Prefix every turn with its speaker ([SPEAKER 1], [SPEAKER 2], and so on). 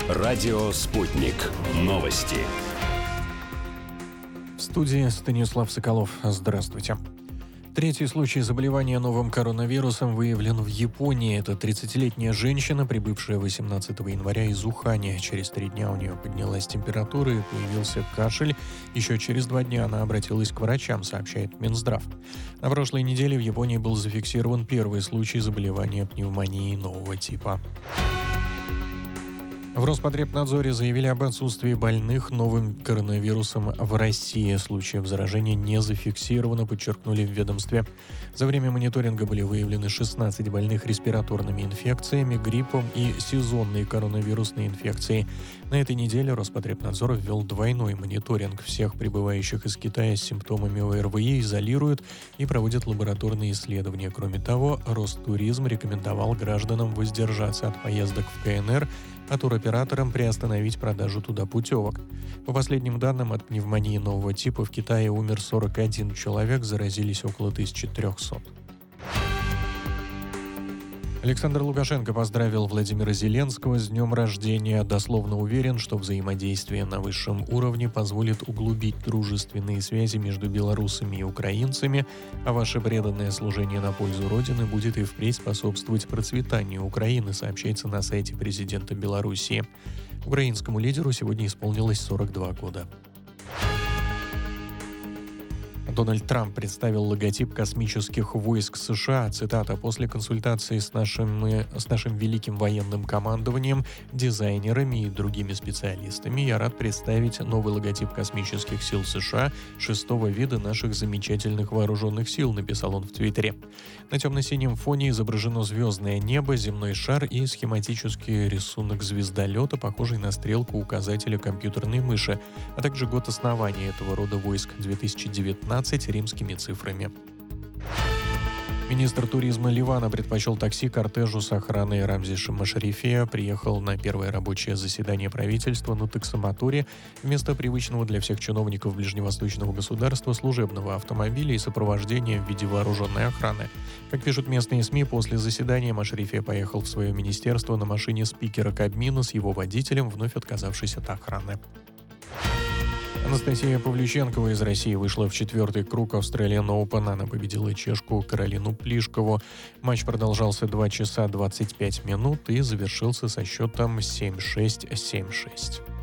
[SPEAKER 1] Радио «Спутник». Новости.
[SPEAKER 2] В студии Станислав Соколов. Здравствуйте. Третий случай заболевания новым коронавирусом выявлен в Японии. Это 30-летняя женщина, прибывшая 18 января из Уханя. Через 3 дня у нее поднялась температура и появился кашель. Еще через 2 дня она обратилась к врачам, сообщает Минздрав. На прошлой неделе в Японии был зафиксирован первый случай заболевания пневмонией нового типа. В Роспотребнадзоре заявили об отсутствии больных новым коронавирусом в России. Случаев заражения не зафиксировано, подчеркнули в ведомстве. За время мониторинга были выявлены 16 больных респираторными инфекциями, гриппом и сезонной коронавирусной инфекцией. На этой неделе Роспотребнадзор ввел двойной мониторинг. Всех прибывающих из Китая с симптомами ОРВИ изолируют и проводят лабораторные исследования. Кроме того, Ростуризм рекомендовал гражданам воздержаться от поездок в КНР, а туроператорам приостановить продажу туда путевок. По последним данным, от пневмонии нового типа в Китае умер 41 человек, заразились около 1300. Александр Лукашенко поздравил Владимира Зеленского с днем рождения. Дословно уверен, что взаимодействие на высшем уровне позволит углубить дружественные связи между белорусами и украинцами, а ваше преданное служение на пользу Родины будет и впредь способствовать процветанию Украины, сообщается на сайте президента Белоруссии. Украинскому лидеру сегодня исполнилось 42 года. Дональд Трамп представил логотип космических войск США. Цитата: «После консультации с нашим великим военным командованием, дизайнерами и другими специалистами я рад представить новый логотип космических сил США, шестого вида наших замечательных вооруженных сил», написал он в Твиттере. На темно-синем фоне изображено звездное небо, земной шар и схематический рисунок звездолета, похожий на стрелку указателя компьютерной мыши, а также год основания этого рода войск — 2019 римскими цифрами. Министр туризма Ливана предпочел такси кортежу с охраной Рамзеша Машарифея, приехал на первое рабочее заседание правительства на таксомоторе вместо привычного для всех чиновников ближневосточного государства служебного автомобиля и сопровождения в виде вооруженной охраны. Как пишут местные СМИ, после заседания Машарифе поехал в свое министерство на машине спикера Кабмина с его водителем, вновь отказавшись от охраны. Анастасия Павлюченкова из России вышла в 4-й круг Australian Open. Она победила чешку Каролину Плишкову. Матч продолжался 2 часа 25 минут и завершился со счетом 7-6, 7-6.